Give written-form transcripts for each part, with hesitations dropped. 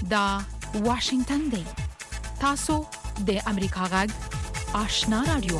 دا واشنگتن دی. تاسو د امریکا غږ آشنا رادیو.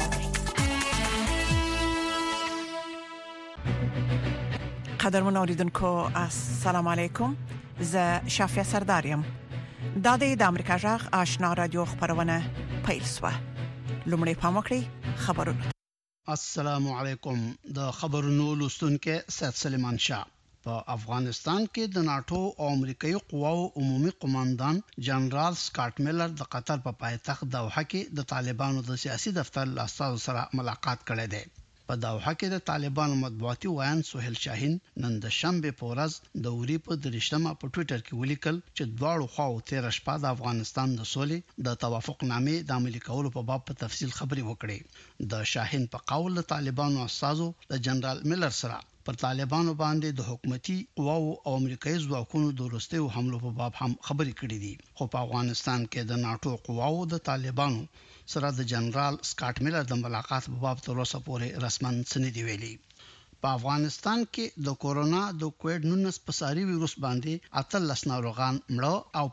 قدرمن اوریدونکو السلام علیکم. ز شافیا سردارم. دا د امریکا غږ آشنا رادیو خبرونه پیل شوه. لومړی پام وکړئ خبرونه. السلام علیکم. د خبرونو لوستونکو سید سلیمان شاه. په افغانستان کې د ناتو او امریکایي قواو عمومي قوماندان جنرال سکاټ میلر د قطر په پایتخت دوحه کې د طالبانو د سیاسي دفتر لاستاو سره ملاقات کړی دی. په دوحه کې د طالبانو مطبوعاتي وایان سهیل شاهین نن د شنبه په ورځ د اوري په درشتمه په ټوئیټر کې ولیکل چې دواړو خواو 13 شپه د افغانستان د سولې د توافق نامې د عملي کولو په باب په تفصیل خبري وکړي. د شاهین په قول د طالبانو استازو د جنرال میلر سره پر طالبانو باندې د حکومتي قواو او امریکایي ځواکونو د وروستیو حملو په باب هم خبري کړې دي. خو په افغانستان کې د ناتو قواو د طالبانو سره د جنرال سکاټ میلر د ملاقات په باب تر اوسه پورې رسماً څه نه دی ویلي. په افغانستان کې د کورونا د کووډ-19 په ساري وایروس باندې 18 ناروغان مړه او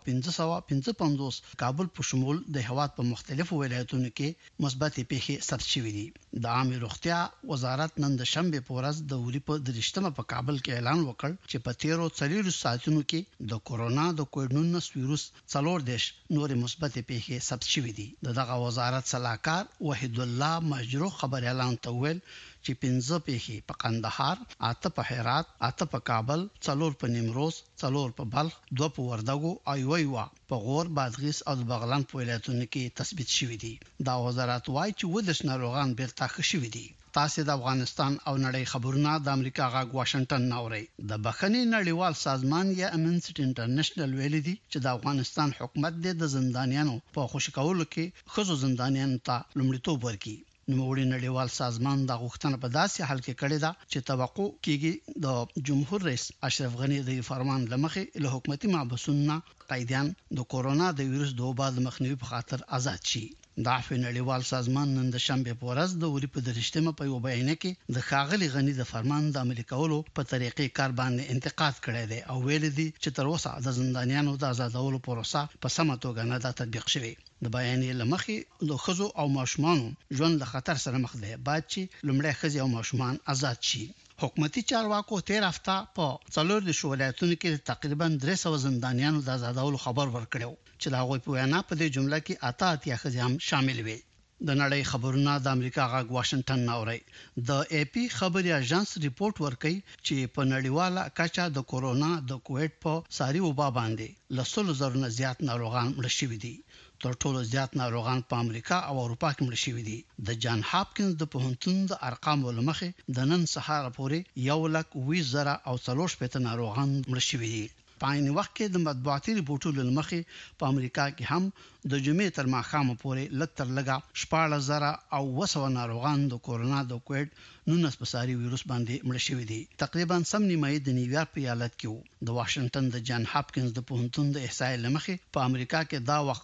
555 کابل په شمول د هیواد په مختلفو ولایتونو کې مثبت پیښې ثبت شوې دي. د عامه روغتیا وزارت نن د شنبه په ورځ د اوري په درشتمه په کابل کې اعلان وکړ چې په 13 ساعتونو کې د کورونا د کووډ-19 وایروس 14 نور مثبت پیښې ثبت شوې دي. دغه وزارت صلاحکار وحید الله مجروح خبر اعلان تویل چې 15 پیښې په قندهار، 8 په هرات، 8 په کابل، 4 په نیمروز، 4 په بلخ، 2 په وردګو او یو په غور، بادغیس او بغلان په ولایتونو کې تثبیت شوې دي. دا وزارت وايي چې ودش ناروغان بیرته ښه شوي دي. تاسو د افغانستان او نړۍ خبرونه د امریکا غږ واشنگټن ناوړي. د بخښنې نړیوال سازمان یا امنسټي انټرنیشنل ویل دي چې د افغانستان حکومت د زندانیانو په خوشی کولو کې خزو زندانیانو ته لومړیتوب ورکړي. نوموړي نړیوال سازمان د غوښتنه په داسې حال کې کړې ده چې توقع کیږي د جمهور رئیس اشرف غنی د فرمان لمخې له حکومتي محبسونو قیدیان د کورونا د وایروس د وبا د مخنیوي په خاطر آزاد شي. د نړیوال سازمان نن د شنبه په ورځ د اوري په درشتمه په یو بیان کې د ښاغلي غنی د فرمان د عملي کولو په طریقې کار باندې انتقاد کړی دی او ویل دي چې تر اوسه د زندانیانو د آزادولو پروسه په سمه توګه نه ده تطبیق شوې. د بیان لمخې د خزو او ماشومان ژوند له خطر سره مخ دی. بعد چې لمړی خزي او ماشومان آزاد شي. حکومتي چارواکو 13 هفته په 4 ولایتونو کې تقریبا 300 زندانیانو د آزادولو خبر ورکړو چې دا غوي په وینا په دې جمله کې 88 خزي هم شامل وي. د نړۍ خبرونه د امریکا غږ واشنگټن ناوړي. د اي پی خبري اژانس ریپورت ورکړي چې په نړیواله کچه د کورونا د کووډ په ساري وبا باندې لسل زرونه زیات ناروغان مړ شوي دي. تر ټولو زیات ناروغان په امریکا او اروپا کې مړ شوي دي. د جان هاپکینز د پوهنتون د ارقامو لمخې د نن سهار پورې 1,20,000 ناروغان مړ شوي دي. په عین وخت کې د مطبوعاتي ریپورتونو لمخې په امریکا کې هم د جمعې تر ماښامه پورې لږ لږه 14,000 ناروغان د کورونا د کووډ-19 په ساري وایروس باندې مړ شوي دي. تقریبا سم نیمه د نیویارک په ایالت کې وو. د واشنگټن د جان هاپکینز د پوهنتون د احصایې لمخې په امریکا کې دا وخت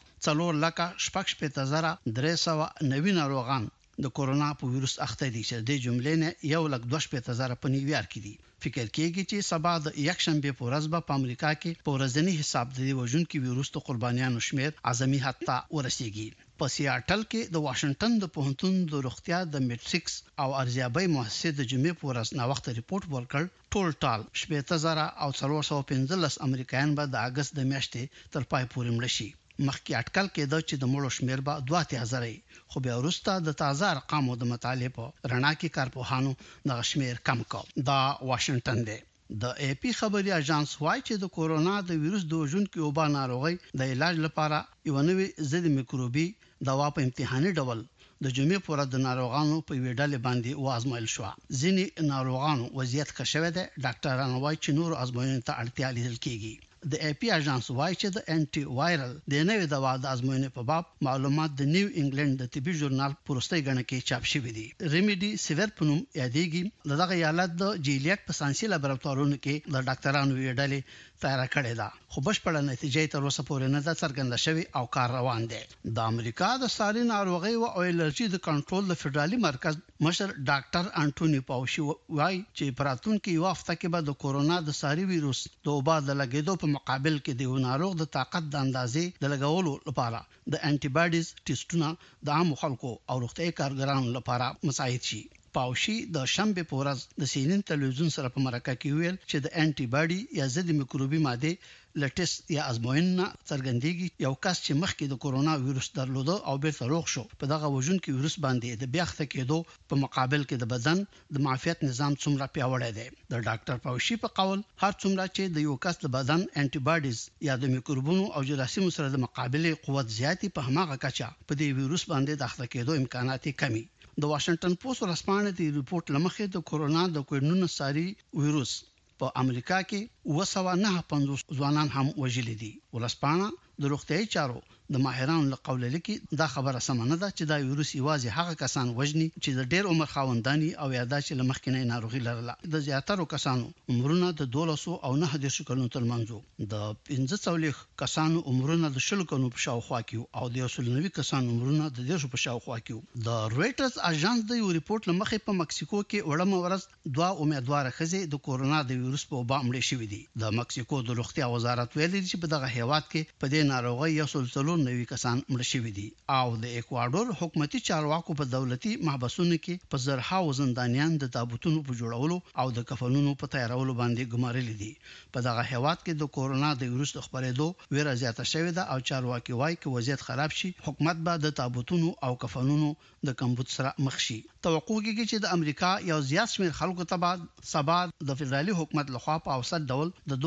4,6,390 ناروغان د کورونا په وایروس اخته دي چې د جملې نه 1,20,000 په نیویارک کې دي. فکر کېږي چې سبا د یک شنبه په ورځ په امریکا کې په ورځنی حساب د وژونکو وایروس د قربانیانو شمیر اعظمي حد ته ورسیږي. په سیاټل کې د واشنگټن د پوهنتون د روغتیا د میټریکس او ارزیابۍ مؤسسې د جمعې په ورځ نا وخت ریپورت ورکړ. ټول 14,415 امریکایان به د اگست د میاشتې تر پای پورې مړ شي. مخکې اټکل کېده چې د مړو شمیر به 2,000 خو بیا وروسته د تازه ارقامو د مطالعې په رڼا کې کارپوهانو د شمیر کم کړ. دا واشنگټن دی. د اي پی خبري اژانس وايي چې د کورونا د وایروس د وژونکو وبا ناروغي د علاج لپاره یو نوې ضد میکروبي دوا په امتحاني ډول د جمعې پر ورځ د ناروغانو په ویډال باندې وازمایل شو. ځینې ناروغانو وضعیت ښه شوه دی. ډاکټرانو وايي چې نور ازموینې ته اړتیا لیدل کیږي. د اي پی اژانس وايي چې د انټي وایرل د نوې دوا د ازموینې په باب معلومات د نیو انګلند د طبي ژورنال پروستي غنه کې چاپ شوی دي. ریمیډي سیور پنوم یادېږي. دغه ایالت د جیلیاک په ساينسي لابراتوارونو کې د ډاکټرانو ویډالې تیار کړې ده خو بشپړه نتیجه تر اوسه پورې نه ده څرګنده شوې او کار روان دی. د امریکا د ساري ناروغي او الرجي د کنټرول د فدرالي مرکز مشر ډاکټر انټونی پاوشي وايي چې پراتون کې یو هفته کې به د کورونا د ساري وایروس د وبا د لګیدو په مقابل کې د ناروغ د طاقت د اندازې د لګولو لپاره د انټي باډیز ټیسټونه د عام خلکو او روغتیايي کارګرانو لپاره مساعد شي. پاوشي د شنبه په ورځ د سینن تلویزیون سره په مرکه کې ویل چې د انټي باډي یا ضد میکروبي ماده لټس یا ازموینه څرګندېږي یو کس چې مخکې د کورونا وایروس درلوده او بیرته روغ شو په دغه وژن کې وایروس باندې د بیا ښه کېدو په مقابل کې د بدن د معافیت نظام څومره پیاوړی دی. د ډاکټر پاوشي په قول هر څومره چې د یو کس د بدن انټي باډیز یا د میکروبونو او جراثیمو سره د مقابله قوت زیاتی په هماغه کچه په دې وایروس باندې د ښه کېدو امکانات کمی. د واشنگټن پوسټ ورسپانه د ریپورت لمخې د کورونا د کوډ-19 ساري وایروس په امریکا کې 259 ځوانان هم وژل دي. ورسپانه د روغتیايي چارو د ماهرانو له قول لکه دا خبره سمه ده چې دا وایروس یوازې هغه کسان وژني چې د ډېر عمر خاوندانی او یادا چې لمخکینه ناروغي لرله. د زیاترو کسانو عمرونه د 12 او 9 کلونو ترمنځ د 15 کسانو عمرونه د 10 کلونو په شاوخوا کې او د 90 کسانو عمرونه د 10 په شاوخوا کې. د رويټرز اژانس د یو ریپورت لمخې په مکسیکو کې وړم ورځ 2 امیدوار خزې د کورونا د وایروس په وبا مړ شوې دي. د مکسیکو د روغتیا وزارت ویلي چې په دغه هیواد کې په دې ناروغي یو سلسله نوي کسان مړ شوي دي او د ایکوادور حکومتي چارواکو په دولتي محبسونو کې په زرهاو زندانیان د تابوتونو په جوړولو او د کفنونو په تیارولو باندې ګمارل دي. په دغه هیواد کې د کورونا د وایروس د خپرېدو ویره زیاته شوې ده او چارواکي وایي چې وضعیت خراب شي حکومت به د تابوتونو او کفنونو د کمبود سره مخ شي. توقع کیږي چې د امریکا یو زیات شمېر خلکو ته سبا د فدرالي حکومت لخوا په اوسط ډول د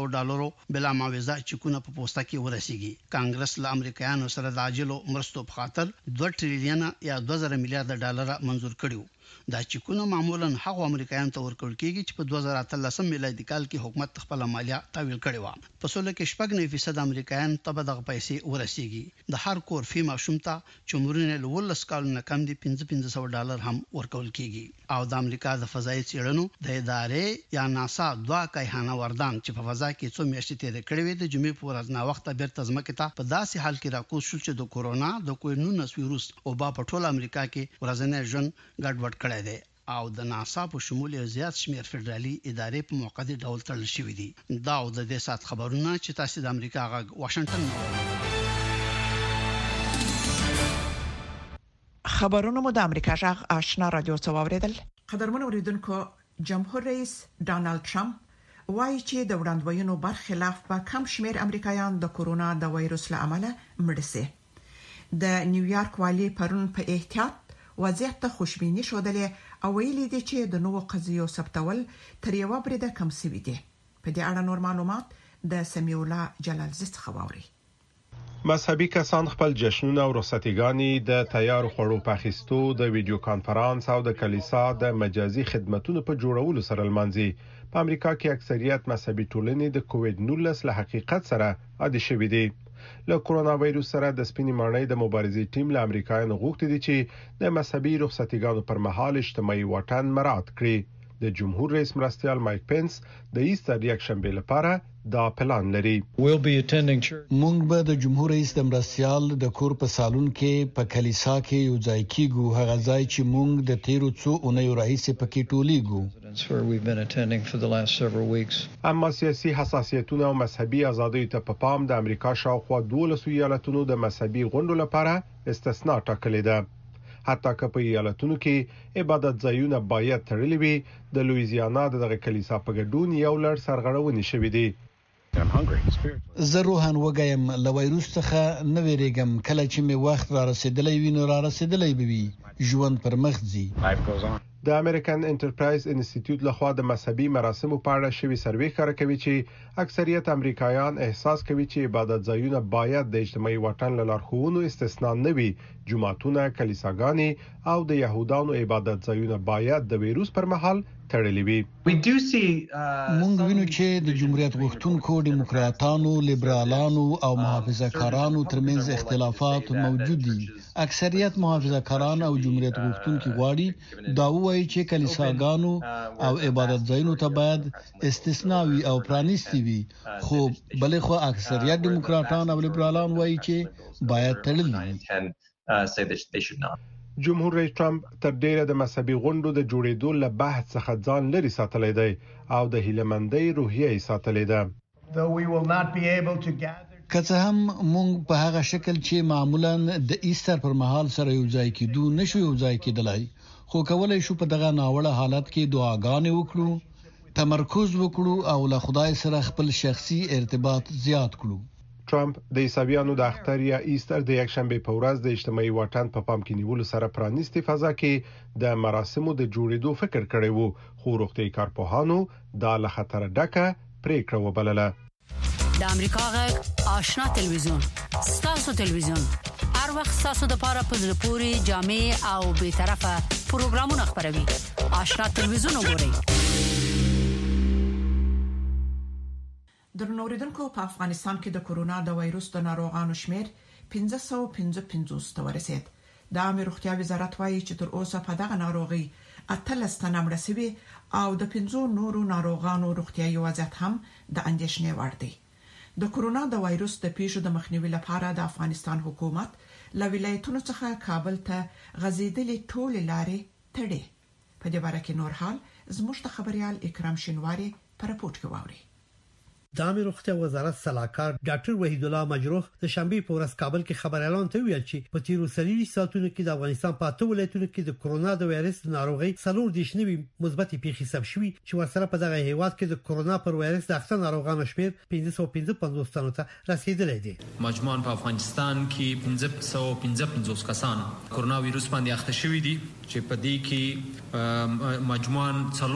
$1200 بلا معاوضه چکونه په پوسټه کې ورسیږي. کانګرس له امریکایانو سره د عاجلو مرستو په خاطر 2 ټریلیون یا 2000 میلیارډ ډالر منزور کړیو. دا چکونه معمولا هغه امریکایانو ته ورکول کیږي چې په 2013 میلادي کال کې حکومت خپل مالیه تحویل کړی و. په سول کې 9% امریکایان ته دغه پیسې ورسیږي. د هر کور فی ماشوم ته چې عمرونه له 10 کالونو کم دي $500 هم ورکول کیږي. او د امریکا د فضایي څېړنو د ادارې یا ناسا 2 کایهانه وردان چې په فضا کې 2 میاشتې تیر کړې وي د جمعې په ورځ نا وخت بیرته ځمکې ته په داسې حال کې راکوز شو چې د کورونا د کوډ-19 وایروس او په ټول امریکا کې ورځنی ژوند ګډوډ کړی دی او د ناسا په شمول زیات شمېر فدرالي ادارې په موقته ډول تړل شوې دي. دا د دې سات خبرونه چې تاسو د امریکا غږ واشنگټن خبرونه مو د امریکا غږ آشنا رادیو څووریدل. قدرمن اوریدونکو، جمهور رئیس ډانلډ ټرمپ وایي چې د وړاندوینو برخلاف په کم شمېر امریکایان د کورونا د وایروس له امله مړ شي. د نیویارک والی پرون په احتیاط وضعیت ته خوشبیني شودلې او ویلي دي چې د نوو قضیو ثبتول تر یو بریده کم شوي دي. په دې اړه نور معلومات د سمیع الله جلالزی څخه واوري. مذهبي کسان خپل جشنونه او رخصتیګانې د تیار خوړو په اخیستو د ویډیو کانفرنس او د کلیسا د مجازي خدماتو په جوړولو سره لمانځي. په امریکا کې اکثریت مذهبي ټولنې د کووډ-19 له حقیقت سره عادي شوي دي. له کورونا وایروس سره د سپینې ماڼۍ د مبارزې ټیم له امریکایانو غوښتي دي چې د مذهبي رخصتیګانو پر مهال اجتماعي واټن مراعات کړي. د جمهور رئیس مرستیال مایک پنس د ایستر یک شنبه لپاره دا پلان لري. مونږ به د جمهور رئیس د مرستیال د کور په سالون کې په کلیسا کې یو ځای کیږو، هغه ځای چې مونږ د تیرو څو اونیو راهیسې پکې ټولیږو. اما سیاسي حساسیتونه او مذهبي ازادۍ ته په پام د امریکا شاوخوا 12 ایالتونو د مذهبي غونډو لپاره استثناء ټاکلې ده. حتی که په ایالتونو کې عبادت ځایونه باید تړلي وي، د لویزیانا دغه کلیسا په ګډون یو لړ سرغړونې شوې دي. زه روحان وګایم له وایروس څخه نه ویریږم. کله چې می وخت را رسیدلی وي نو را رسیدلی به وي. ژوند پر مخ ځي. د امریکن انټرپرایز انسټیټیوټ لخوا د مذهبي مراسمو په اړه شوی سروې ښکاره کوي چې اکثریت امریکایان احساس کوي چې عبادت ځایونه باید د اجتماعي واټن له لارښوونو استثناء نه وي. جمعتونه، کلیساګانې او د يهودانو عبادت ځایونه باید د وایروس پر مهال تړلي وي. مونږ وینو چې د جمهوریت غوښتونکو، دیموکراتانو، لیبرالانو او محافظه‌کارانو ترمنځ اختلافات موجود دي. اکثریت محافظه‌کاران او جمهوریت غوښتونکي غواړي دا وایي چې کلیساګانو او عبادت ځایونو ته باید استثناء وي او پرانیستي وي، خو بلخو اکثریت دیموکراتان او لیبرالان وایي چې باید تړلي وي. جمهور رئیس ټرمپ تر ډیره د مذهبي غونډو د جوړېدو له بحث څخه ځان لري ساتلی دی او د هیلمندۍ روحیه یې ساتلې ده. که څه هم موږ په هغه شکل چې معمولا د ایستر پر مهال سره یو ځای کېدو نشو یو ځای کېدلای، خو کولای شو په دغه ناوړه حالت کې دعاګانې وکړو، تمرکز وکړو او له خدای سره خپل شخصي ارتباط زیات کړو. ټرمپ د عیسویانو د اختر یا ایستر د یکشنبه په ورځ د اجتماعي واټن په پام کې نیولو سره پرانیستي فضا کې د مراسمو د جوړېدو فکر کړی وو، خو روغتي کارپوهانو دا له خطر ډکه پریکړه وبلله. د امریکا غږ آشنا تلویزیون، ستاسو تلویزیون، هر وخت ستاسو د پاره په زړه پوري جامع او به طرفه پروګرامونه خبروي. آشنا تلویزیون وګورئ. درنوریدونکو، په افغانستان کې د کورونا د وایروس د ناروغانو شمیر 1555 ته ورسید. د عامه روغتیا وزارت وايي چې تر اوسه په دغه ناروغي 18 تنه مړ شوي او د 5 نورو ناروغانو روغتیايي وضعیت هم د اندېښنې وړ دی. د کورونا د وایروس د پیښو د مخنیوي لپاره د افغانستان حکومت له ولایتونو څخه کابل ته غځېدلې ټولې لارې تړي. په دې اړه کې نور حال زموږ د خبريال اکرام شینواری په راپورټ کې واوري. د عامه روغتیا وزارت سلاکار ډاکټر وحید الله مجروح د شنبه په ورځ کابل کې خبر اعلان ته ویل چې په تیرو 30 ساعتونو کې د افغانستان په 8 ولایتونو کې د کورونا د وایرس ناروغي 4 مثبت پیښې ثبت شوې چې ورسره په دغه هیواد کې د کورونا پر وایرس د اخته ناروغانو شمیر 555 تنو ته رسیدلی دی. مجموعاً په افغانستان کې 555 کسان کورونا وایروس باندې اخته شوي دي چې په دې کې مجموعاً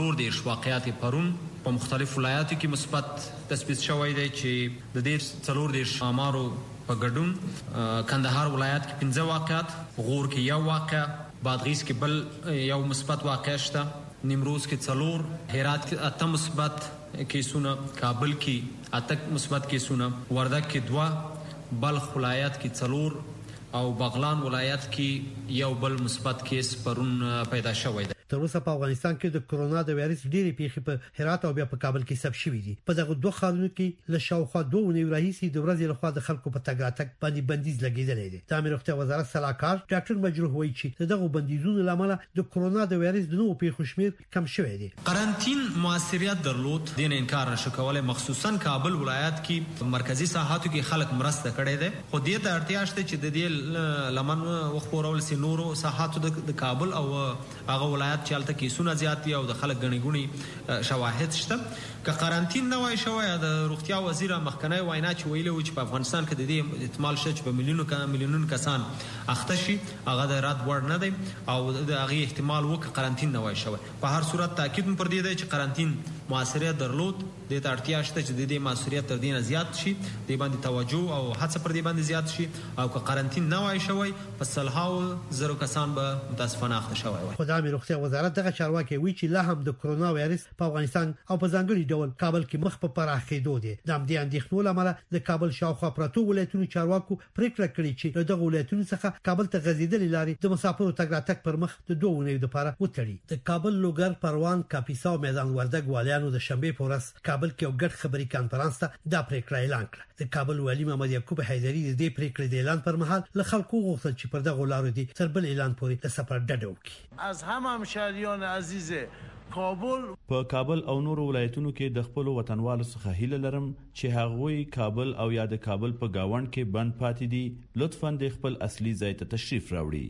4 واقعیات پرون په مختلف ولایاتو کې مثبت تثبیت شوی دی چې د دې 4 آمارو په ګډون کندهار ولایت کې 15 واقعیات، غور کې 1 واقعه، بادغیس کې بل 1 مثبت واقعه شته، نیمروز کې 4، هرات کې 8 مثبت کیسونه، کابل کې 8 مثبت کیسونه، وردګ کې 2، بلخ ولایت کې 4 او بغلان ولایت کې 1 بل مثبت کیس پرون پیدا شوی دی. تر اوسه په افغانستان کې د کورونا د وایرس ډېری پیښې په هرات او بیا په کابل کې ثبت شوې دي. په دغه دوه ښارونو کې له شاوخوا 2 اونۍ راهیسې د ورځې لخوا د خلکو په تګ راتګ باندې بندیز لګیدلی دی. د امیر روغتیا وزارت سلاکار ډاکټر مجروح وایي چې دغه بندیزونو لامل د کورونا د وایرس د نوو پیښو شمیر کم شوی دی. قرنطین موثریت درلود، دین انکار نشو کولای، مخصوصا کابل ولایت کې مرکزی ساحاتو کې خلک مرسته کړي دي، خو دې ته اړتیا شته چې د دې لمن وخورول سي نورو ساحاتو د کابل او هغه ولایت چې الته کیسونه زیات او د خلک غني غوني شواهد شته. که قرنطین نه وای شوی د روغتیا وزیر مخکنی وینا چې ویلو چې په افغانستان کې د دې احتمال شته چې په میلیونونو کسان اخته شي، هغه د رات وړ نه دی او د هغه احتمال وک قرنطین نه وای شوی. په هر صورت تاکید پر دې دی چې قرنطین موثریت درلود، د اړتیا شته چې د دې موثریت تر دې نه زیات شي، د باندې توجه او هڅه پر دې باندې زیات شي او که قرنطین نه وای شوی په صلحاو زرو کسان به متاسفانه اخته شوی وای. خدای مې روغتیا وزارت دغه چارواکي وی چې لا هم د کورونا وایرس په افغانستان او په ځانګړي ډول کابل کې مخ په پراخېدو دي. د همدې اندېښنو لامل د کابل شاوخوا پراتو ولایتونو چارواکو پریکړه کړې چې دغه ولایتونو څخه کابل ته غځېدلې لارې د مسافرو تګ راتګ پر مخ د 2 اونۍ لپاره وتړي. د کابل لوګر پروان کاپیسا او میدان وردګ والیانو د شنبه په ورځ کابل کې یو ګډ خبري کانفرنس ته دا پریکړه اعلان کړه. د کابل والی محمد یعقوب حیدری د دې پریکړې د اعلان پر مهال له خلکو غوښتل چې پر دغه لارو دي تر بل اعلان پورې د سفر ډډه وکړي. از همشهریان عزیز کابل په کابل او نورو ولایتونو کې د خپل وطنوالو څخه هیله لرم چې هغوی کابل او یا د کابل په گاوند کې بند پاتې دي لطفاً د خپل اصلي ځای ته تشریف راوړي.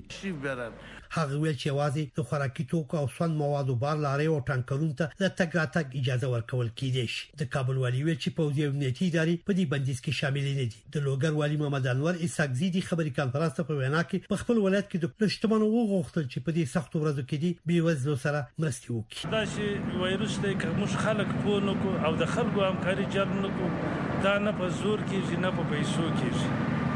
هغه ویل چې واځي د خوراکي توکو او سون موادو بار لارې او ټانکرونو ته د تګ راتګ اجازه ورکول کیدي شي. د کابل والی ویل چې پوځي امنیتي ادارې په دې بندیز کې شامل نه دي. د لوګر والی محمد انور اسحاقزي د خبري کانفرنس په وینا کې په خپل ولایت کې د لشتمنو وغوښتل چې په دې سختو ورځو کې دي بیوزلو سره مرستې وکړي. دا چې وایروس ته کوم خلک پونه کو او د خلکو همکاري جلب نکو، دا نه په زور کېږي نه په پیسو کېږي.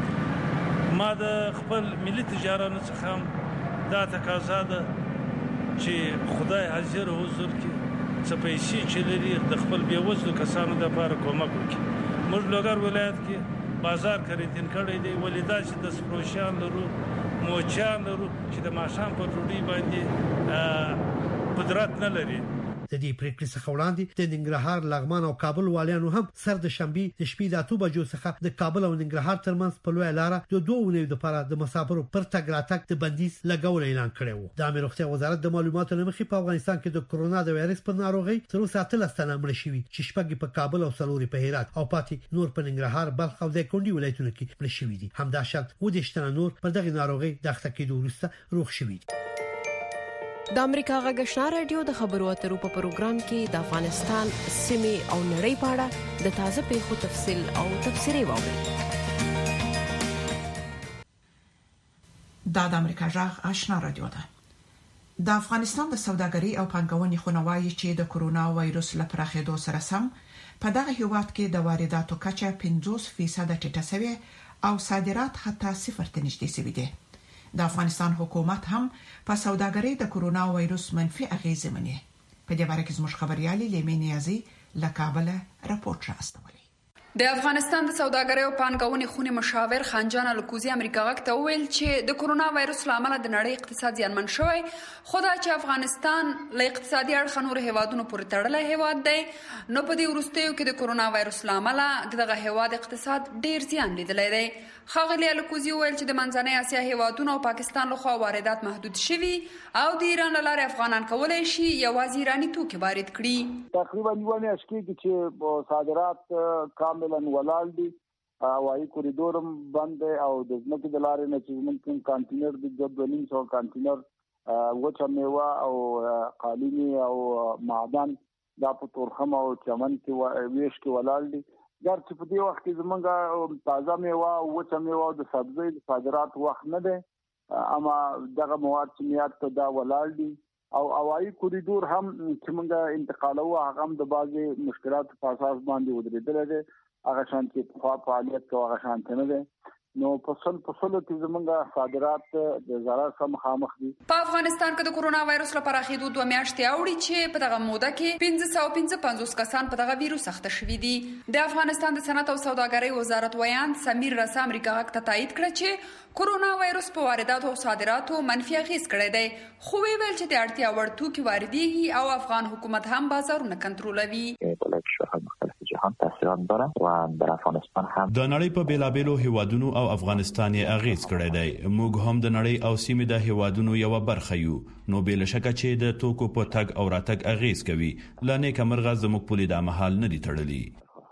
ما د خپل ملي تجارانو څخه دا تقاضا ده چې خدای حاضر حضور کې څه پیسې چې لري د خپل بیوزلو کسانو لپاره کومک وکړي. موږ لوګر ولایت کې بازار خریدین کړی دی، ولیدا چې د سپروشان لرو موچان لرو چې د ماشام په ډوډۍ باندې قدرت نه لري. د د دې پریکړې څخه وړاندې د ننګرهار، لغمان او کابل والیانو هم سر د شنبه د شپې د 8 بجو څخه د کابل او ننګرهار ترمنځ په لوی لار د 2 ونیو لپاره د مسافرو پر تګ راتګ د بندیز لګول اعلان کړی و. د امیر روغتیا وزارت د معلوماتو لمخې په افغانستان کې د کرونا د وایرس په ناروغي تر اوسه 13 تنه مړ شوي چې شپږ په کابل او څلور په هرات او پاتې نور په ننګرهار، بلخ او د کونډي ولایتونو کې مړ شوي دي. همداشان و د شتنه نور پر دغه ناروغي د اخته کېدو وروسته روغ شوي دي. د امریکا غږ آشنا رادیو د خبرو اترو په پروګرام کې د افغانستان سیمې او نړۍ په اړه د تازه پیښو تفصیل او تفسیري واوري. د امریکا غږ آشنا رادیو ده. د افغانستان د سوداګرۍ او پانګونې خونوایي چې د کرونا وایرس لپاره خېدو سره سم په دغه هیواد کې د وارداتو کچه 50% ټیټه شوې او صادرات حتی 0 ته نږدې شوي دي. د افغانستان حکومت هم په سوداګرۍ د کرونا وایرس منفي اغیزې مني. په دې اړه کې زموږ خبريالي لیمه نیازي له کابل راپورټ راستوي. د افغانستان د سوداګرۍ او پانګونې خونې مشاور خانجان الکوزي امریکا غږ ته وویل چې د کرونا وایرس لامل د نړۍ اقتصاد زیانمن شوی، خو دا چې افغانستان له اقتصادي اړخ نور هیوادونو پورې تړلی هیواد دی، نو په دې وروستیو کې د کرونا وایرس لامل دغه هیواد اقتصاد ډیر زیان لیدلی دی. ښاغلي الکوزي وویل چې د منځنۍ اسیا هیوادونو او پاکستان لخوا واردات محدود شوي او د ایران له لارې افغانان کولی شي یوازې ایراني توکي وارد کړي. تقریبا یوه میاشت کېږي چې صادرات کاملا ولاړ دي، هوایي کوریډور هم بند دی او د ځمکې د لارې نه چې زموږ کوم کانټینر د 2.5 کانټینر وچه میوه او قالینې او معدن دا په تورخم او چمن کې ویش کې ولاړ دي. ګر چې په دې وخت کې زمونږ تازه میوه او وچه میوه د سبزۍ د صادرات وخت نه دی، اما دغه مواد چې میاد ته دا ولاړ دي او هوایي کوریډور هم چې موږ انتقالوه هغه هم د بعضې مشکلاتو په اساس باندې ودرېدلی دی، هغه شان چې پخوا فعالیت کوي هغه شان نه دی. نو په څلو کې زمونږ صادرات د ضرر سره مخامخ دي. په افغانستان کې د کرونا وایرس لپاره خېدو 2 میاشتې اوړي چې په دغه موده کې 555 کسان په دغه ویروس اخته شوي دي. د افغانستان د صنعت او سوداګرۍ وزارت ویان سمیر رسا امریکا غږ ته تایید کړ چې کرونا وایرس په وارداتو او صادراتو منفي اغېز کړی دی، خو ویل چې د اړتیا وړ توکي واردېږي او افغان حکومت هم بازارونه کنټرولوي. د نړۍ په بیلابېلو هیوادونو او افغانستان یې اغیز کړی دی. موږ هم د نړۍ او سیمې د هیوادونو یو برخه یو، نو بل شک چې د توکو په تګ او راتګ اغیز کوي. لنه کمرغه زموږ پولی د محل نه دي تړلي.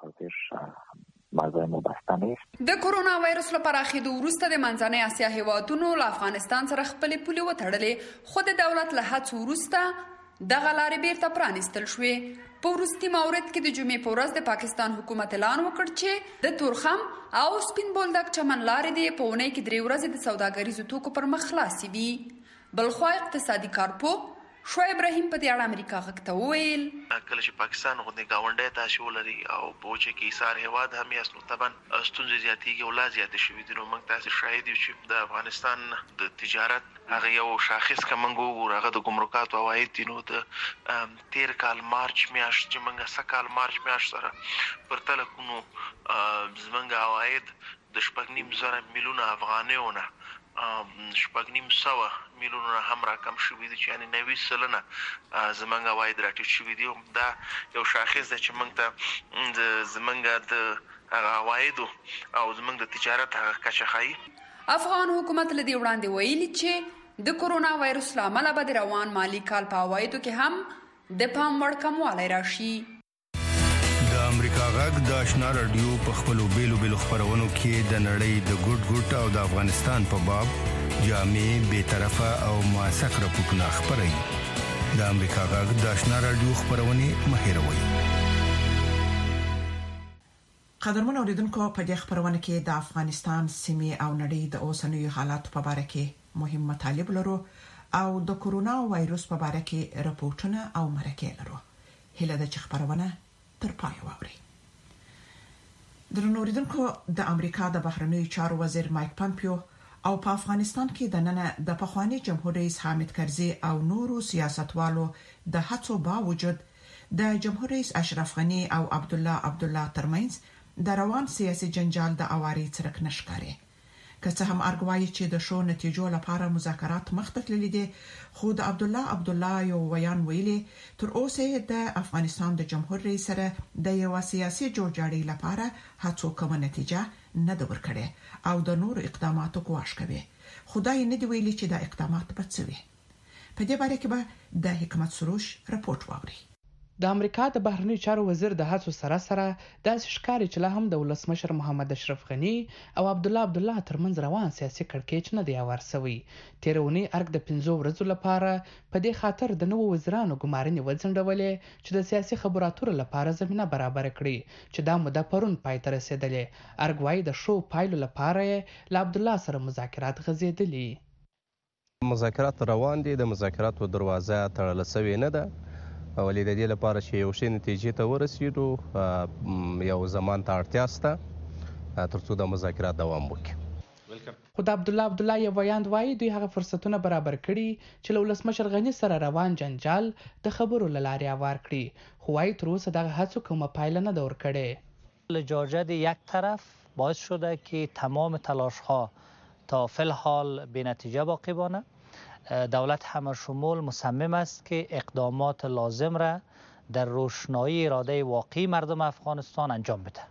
د کرونا وایرس لپاره خېدو وروسته د منځنۍ اسیا هیوادونو له افغانستان سره خپلې پولې وتړلې، خو د دولت له هڅو وروسته دغه لارې بیرته پرانیستل شوې. په وروستي مورد کې د جمعې په ورځ د پاکستان حکومت اعلان وکړ چې د تورخم او سپین بولدک چمن لارې د په اونۍ کې 3 ورځې د سوداګریزو توکو پر مخ خلاصې وي. بلخوا اقتصادي کارپو شعیب ابراهیم په دې اړه امریکا غږ ته وویل کله چې پاکستان غوډه گاونډي تاسو ولري او په چې کې ایثار هواد هم یې نو طبعا ستونزې زیاتېږي او لا زیاتې شوې دي. نو موږ تاسو شاهد یو چې د افغانستان د تجارت هغه یو شاخص کمنګو هغه د ګمرکات او عواید دي. نو د 13 کال مارچ میاشت چې موږ سکهال مارچ میاشت سره پرتله کوو زمونږ عواید د 8.5 میلیونه افغانیونه 8.5 میلیونه هم راکم شوې دي، چې یعنی 90% زمونږ عواید راټیټ شوې دي. دا یو شاخص دی چې موږ ته زمونږ د عوایدو او زمونږ د تجارت هغه کچه ښایي. افغان حکومت له دې وړاندې ویلي چې د کرونا وایرس له امله به د روان مالي کال په عوایدو کې هم د پام وړ کموالی راشي. د امریکا غږ د آشنا رادیو په خپلو بیلو خبرونو کې د نړۍ د ګډ او د افغانستان په باب جامع بے طرفه او موثق راپورټونه خبري. د امریکا غږ د آشنا رادیو خبرونه مهیروي. قدرمن اوریدونکو، په دې خبرونه کې د افغانستان سیمې او نړۍ د اوسنیو حالاتو په اړه کې مهم مطالب لرو او د کرونا وایرس په اړه کې راپورټونه او مرکې لرو. هله د خبرونه تر پای واوري. درنو اوریدونکو، د امریکا د بهرنیو چارو وزیر مایک پامپیو او په افغانستان کې د نن د پخوانی جمهور رئیس حامد کرزي او نورو سیاستوالو د هڅو باوجود د جمهور رئیس اشرف غنی او عبد الله ترمنځ د روان سیاسي جنجال د اواري څرک نشکاري. که څه هم ارګوایي چې د شو نتیجو لپاره مذاکرات مخته تللي دي خو د عبدالله یو ویان ویلي تر اوسه د افغانستان د جمهور رئیس سره د یو سیاسي جوړجاړي لپاره هڅو کوم نتیجه نه د ورکړي او د نور اقداماتو کوښښ کوي خدای نه دی ویلي چې د اقدامات په څه وي په دې باره کې به د حکمت سروش راپورټ واوري د امریکا د بهرنی چارو وزیر د هڅو سره د ښکاری چې له هم د ولسمشر محمد اشرف غنی او عبدالله ترمنځ روان سیاسي کړکېچ نه دی اوار شوی تیرونی ارګ د 15 ورځو لپاره په دې خاطر د نوو وزیرانو ګمارنې وځنډولې چې د سیاسي خبراتو لپاره زمينه برابر کړي چې دا موده پرون پای ته رسیدلې ارګوای د شو پایلو لپاره له عبدالله سره مذاکرات غزیدلې مذاکرات روان دي د مذاکراتو دروازه تړل شوې نه ده ولې د دې لپاره چې یو شی نتیجې ته ورسېږو یو زمان ته اړتیا شته ترڅو د مذاکرات دوام وکړي خو د عبدالله یو ویاند وایي دوی هغه فرصتونه برابر کړي چې له ولسمشر غنی سره روان جنجال د خبرو له لارې اوار کړي خو وايي تر اوسه دغه هڅو کومه پایله نه ده ورکړې لجاجت یک طرف باعث شده که تمام تلاش‌ها تا فی الحال بی‌نتیجه باقی مانه دولت همشمول مصمم است که اقدامات لازم را در روشنایی اراده واقعی مردم افغانستان انجام بده.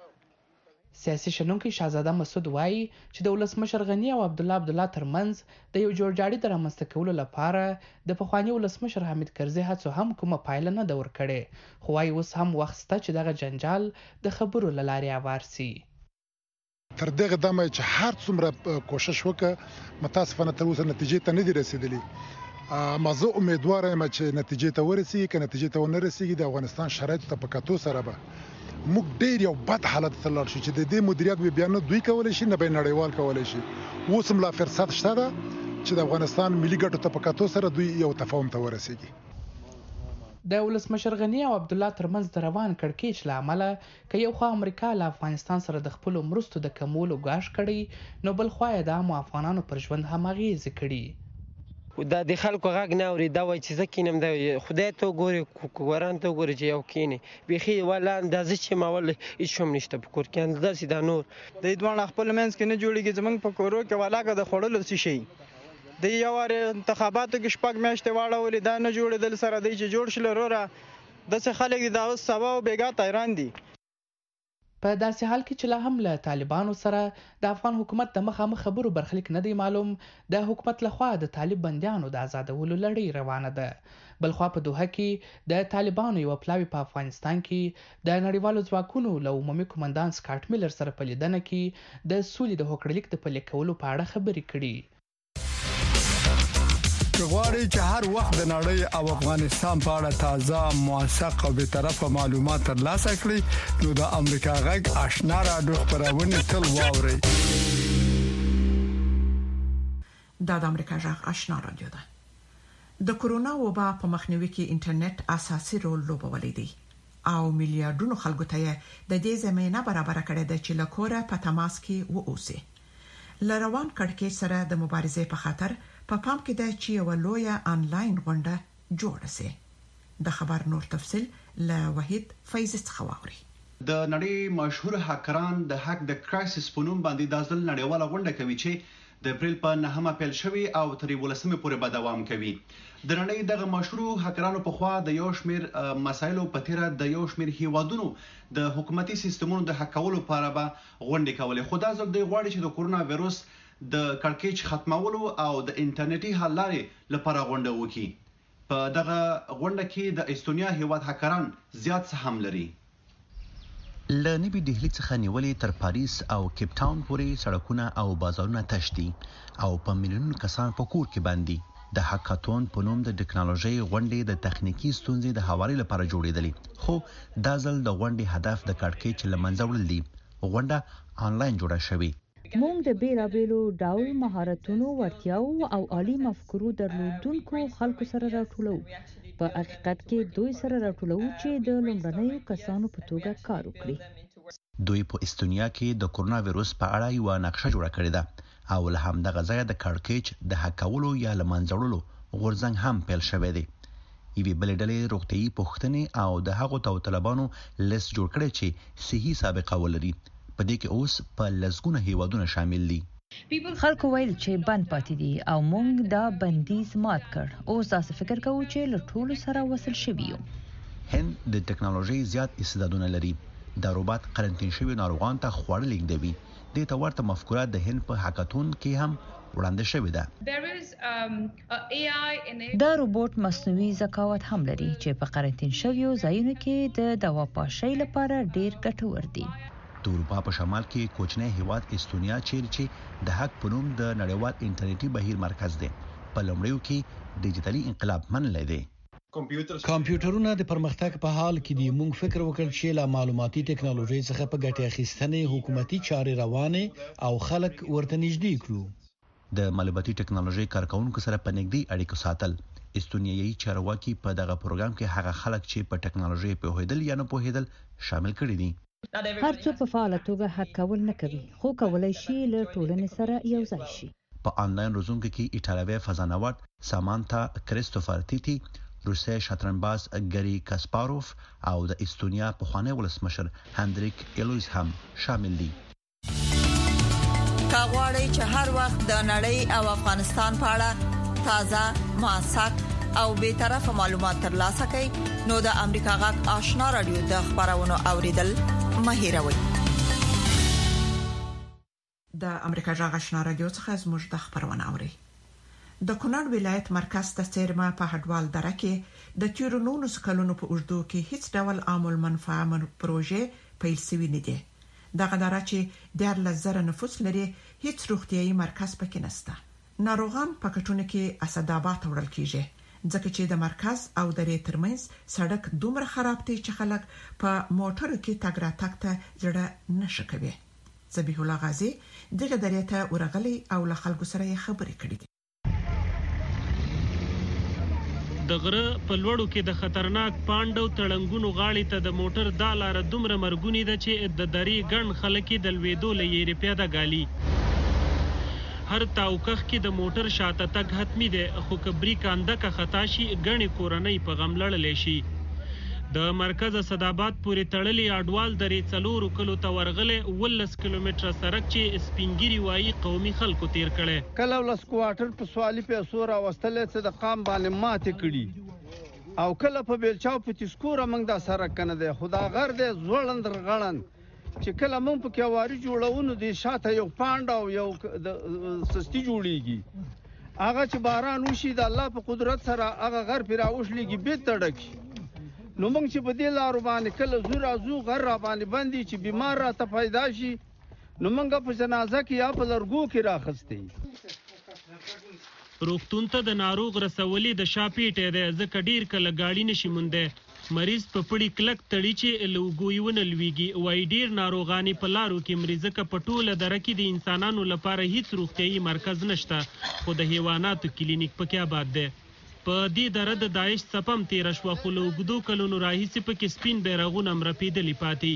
سیاسي شنونکي شاهزاده مسعود وایي چې د ولسمشر غنی او عبدالله ترمنځ د یو جوړجاړي د رامنځته کولو لپاره د پخوانی ولسمشر حامد کرزي هڅو هم کومه پایله نه ده ورکړې خو وايي اوس هم وخت شته چې دغه جنجال د خبرو له لارې اوار شي. تر دغه دمه چې هر څومره کوشش وکړه متاسفانه تر اوسه نتیجې ته نه دي رسیدلې ما زه امیدوار یم چې نتیجې ته ورسیږي که نتیجې ته ونه رسیږي د افغانستان شرایط ته په کتو سره به موږ ډېر یو بد حالت ته لاړ شو چې د دې مدیریت بیا نه دوی کولی شي نه به نړیوال کولی شي اوس هم لا فرصت شته ده چې د افغانستان ملي ګټو ته په کتو سره دوی یو تفاهم ته ورسیږي. د ولسمشر غنی او عبدالله ترمنځ د روان کړکېچ له امله که یو خوا امریکا له افغانستان سره د خپلو مرستو د کمولو ګواښ کړی نو بل خوا یې د عامو افغانانو پر ژوند هم اغېزې کړي د خلکو غږ نه اوري دا وایي چې زه کینم دا خدای ته وګوري کوران ته وګوري چې یو کینی بیخي ولا اندازه چې ما ول هیڅ هم نشته په کور کې اندازې دا نور د دوه خپل منځ کې نه جوړیږي زمونږ په کورو کې ولاګه د خړلو څه شي د یو واره انتخاباتو کې شپږ میاشتې واړولې دا نه جوړېدل سره دی چې جوړ شل وروره داسې خلک دا اوس سبا او بیګا تایران دي په داسې حال کې چې لا هم له طالبانو سره د افغان حکومت د مخامخ خبرو برخلیک نه دی معلوم د حکومت لخوا د طالب بندیانو د آزادولو لړۍ روانه ده بلخوا په دوحه کې د طالبانو یو پلاوی په افغانستان کې د نړیوالو ځواکونو له عمومي قومندان سکاټ میلر سره په لیدنه کې د سولې د هوکړلیک د پلي کولو په اړه خبرې کړي. غواړي چې هر وخت د نړۍ او افغانستان په اړه تازه موثق او به طرفه معلومات ترلاسه کړئ نو د امریکا غږ آشنا رادیو خبرونه تل واورئ. د امریکا غږ آشنا رادیو ده. د کورونا وبا په مخنیوي کې انټرنیټ اساسي رول لوبولی دی او میلیارډونو خلکو ته د دې زمينه برابر کړې ده چې لکوره په تماس کې ووسی. لروان کړکېچ سره د مبارزې په خاطر په پام کې ده چې یو لویه انلاین غونډه جوړه سي. د خبر نور تفصيل ل وحید فیض څخواوري. د نړۍ مشهور هکران د هک د کرایسس په نوم باندې د ځل نړیواله غونډه کوي چې د اپریل په 9مه پیل شوی او تر 18مه پورې به دوام کوي. د نړۍ دغه مشهور هکرانو په خوا د یو شمیر مسایلو په تیره د یو شمیر هیوادونو د حکومتي سیستمونو د هکولو لپاره به غونډې کولې. خو دا ځل د غواړي چې د کورونا وایروس د کړکېچ ختمولو او د انټرنیټي حل لارې لپاره غونډه وکړي. په دغه غونډه کې د استونیا هیواد هکران زیات سهم لري. له نوي ډهلي څخه نیولې تر پاریس او کیپ ټاون پورې سړکونه او بازارونه تش دي او په میلیونونو کسان په کور کې باندې د هاکاتون په نوم د ټکنالوژي غونډې د تخنیکی ستونزې د حوالې لپاره جوړېدلې خو دا ځل د غونډې هدف د کړکېچ لمنځه وړل دي. غونډه آنلاین جوړه شوې. موږ د بیلابیلو ډول مهارتونو ورتیاو او عالی مفکورو درلودونکو خلکو سره راټولو. په حقیقت کې دوی سره راټولو چې د لومړنیو کسانو په توګه کار وکړي. دوی په استونیا کې د کورونا وایروس په اړه یو نقشه جوړه کړې ده او له همدغه ځایه د کړکېچ د هکولو یا لمنځړلو غورځنګ هم پیل شوی دی. یوې بلې ډلې روغتیايي پوښتنې او د هغو داوطلبانو لیست جوړ کړی چې صحي سابقه ولري. په دې کې اوس په لسګونه هیوادونه شامل دي. خلکو ویل چې بند پاتې دي او موږ دا بندیز مات کړ. اوس تاسو فکر کوئ چې له ټولو سره وصل شوي یو. هند د ټکنالوژي زیات استعدادونه لري. دا روبوت قرنطین شوی ناروغان ته خواړه لیږدوي. دې ته ورته مفکوره د هند په هاکاتون کې هم وړاندې شوې ده. دا روبوت مصنوعي ذکاوت هم لري چې په قرنطین شویو ځایونو کې د دوا پاشۍ لپاره ډیر ګټور دی. د اروپا په شمال کې کوچنی هیواد استونیا چې د هک په نوم د نړیوال انټرنیټي بهیر مرکز دی په لومړیو کې ډیجیټلي انقلاب منلی دی. کمپیوټرونه د پرمختګ په حال کې دي. موږ فکر وکړ چې له معلوماتي ټکنالوژي څخه په ګټه اخیستنې حکومتي چارې روانه او خلک ورته نږدې کړو. د معلوماتي ټکنالوژي کارکونکو سره په نږدې اړیکو ساتل. استونیایي چارواکي په دغه پروګرام کې هغه خلک چې په ټکنالوژي پوهیدل یا نه پوهیدل شامل کړي دي. هر څوک په فعاله توګه هک کول نه کوي، خو کولای شي له ټولنې سره یو ځای شي. په آنلاین روزونکو کې ایټالوي فضانورد سامانتا کریستوفر تیتی، روسي شطرنجباز ګری کاسپاروف او د استونیا پخوانی ولسمشر هندریک ایلویس هم شامل دي. کاغوري چې هر وخت د نړۍ او افغانستان په اړه تازه، موثق او به طرفه معلومات ترلاسه کړئ نو د امریکا غږ آشنا رادیو د خبرونو اوریدل مهیروي. د امریکا غږ آشنا رادیو څخه زموږ د خبرونه اوري. د کونړ ولایت مرکز ته څیرمه په هډوال دره کې د تیرونو سکلونو په اوږدو کې هیڅ ډول عامل منفعه پروژه پیل شوی نه دی. دغه دره چې 14,000 نفوس لري هیڅ روغتيایي مرکز پکې نشته. ناروغان په کټونه کې اسداباد وړل کیږي ځکه چې د مرکز او درې ترمنځ سړک دومره خراب دی چې خلک په موټرو کې تګ راتګ ته ځړه نشي کوي. ذبیح الله غازی دغه درې ته ورغلی او له خلکو سره خبرې کړې دي. د غره په لوړو کې د خطرناک پاندو تړنګونو غاړې ته د موټر د لار دومره مرګونی ده چې د درې ګڼ خلک د لویدو لېری پیاده غالي. هر تاوکخ کې د موټر شاته تک حتمی ده، خو کبري کانده کا خطا شي غني کورنۍ په غم لړلې شي. د مرکز اسداباد پورې تړلې اډوال درې 4 کلو ته ورغله 19 کیلومتره سړک چې سپینګيري وایي قومي خلکو تیر کړي. کله ولس کوارټر په سوالي پیسو راوستلې چې د قام باندې ماته کړي او کله په بیلچاو په تسکوره موږ د سړک کنه ده خدا غر ده زوړند رغړن چې کله موږ په کیواري جوړونو دي شاته یو پاند او یو سستی جوړیږي. هغه چې باران وشي د الله په قدرت سره هغه غر پیرا وشلېږي به تړکی. نو موږ چې په دې لارو باندې کله زور ازو غر را باندې باندې چې بیمار را ته پیدا شي نو موږ په جنازه کې یا په لرګو کې راخستې. روغتون ته د ناروغ رسولې د شاپېټه ده ځکه ډیر کله گاډي نشي مونده. مریض په پړی کلک تړي چې لوګویونه لويږي. وای ډیر ناروغانی په لارو کې مریضه ک پټوله درکې د انسانانو لپاره هیڅ روغتيایي مرکز نشته، خو د حیواناتو کلینیک پکې آباد ده. په دې دره د داعش سپم تیر شو خو لوګدو کلونو راهیسې پکې سپین بیرغونه مرپیدلی پاتې.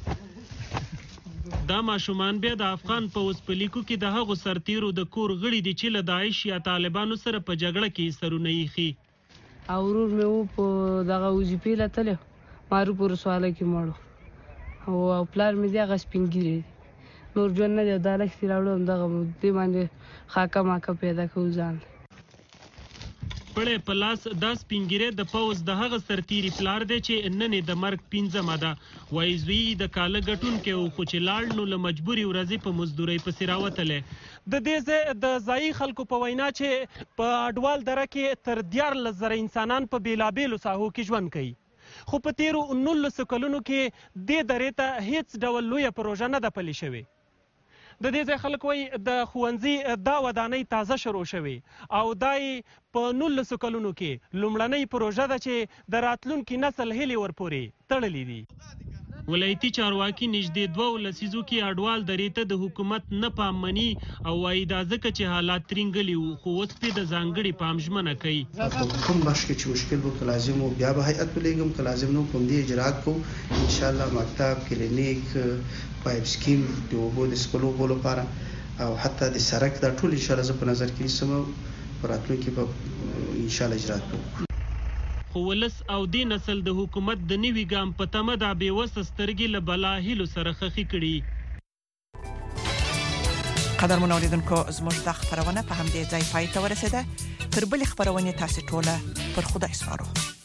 دا ماشومان بیا د افغان پوز په لیکو کې د هغو سرتیرو د کور غړي دي چې له داعش یا طالبانو سره په جګړه کې سرونه یخي. او ورور مې وو په دغه وظیفې لته مارو پر سواله کې مړو او پلار مې دغه سپینګيري نور ژوند نه دی دالک سی راوړم دغه دې باندې خاکه ماکه پیدا کوو ځان پړې پلاس د سپینګيره د پوز د هغه سرتيري پلار دی چې نن د مرګ 15 ماده وای زوی د کاله غټون کې او خو چې لاړ نو له مجبوري ورځي په مزدوري په سراوتله. د دې د ځای خلکو په وینا چې په اډوال دره کې تر 14,000 انسانان په بیلابېلو ساحو کې ژوند کوي، خو په تیرو 19 کلونو کې دې درې ته هیڅ ډول لویه پروژه نه ده پلي شوې. د دې ځای خلک وایي د ښوونځي دا ودانۍ تازه شروع شوې او دای په 19 کلونو کې لومړنۍ پروژه ده چې د راتلونکي نسل هیلې ورپورې تړلې دي. ولایتي چارواکي نږدې 2 لسیزو کې اډوال درې ته د حکومت نه پام مني او وایي دا ځکه چې حالات ترنګلي وو، خو اوس په د ځانګړي پام ژمنه کوي. کوم بخش کې چې مشکل وو لازم وو بیا به هیئت ولېږم که لازم نو کوم دې اجرات کو ان شاء الله مکتب کلینیک پایپ سکیم د اوبو د سکلو بولو لپاره او حتی د سړک دا ټول ان شاء الله په نظر کې سم راتلونکي په ان شاء الله اجرات کوو. خو ولس او دې نسل د حکومت د نوي ګام په تمه د بېوسه سترګې له بلا هیلو سره خخي کړي. قدرمن اوریدونکو زموږ د خبرونه په همدې ځای پای ته ورسیده. تر بل خبرونه تاسو ټوله پر خدای سپارو.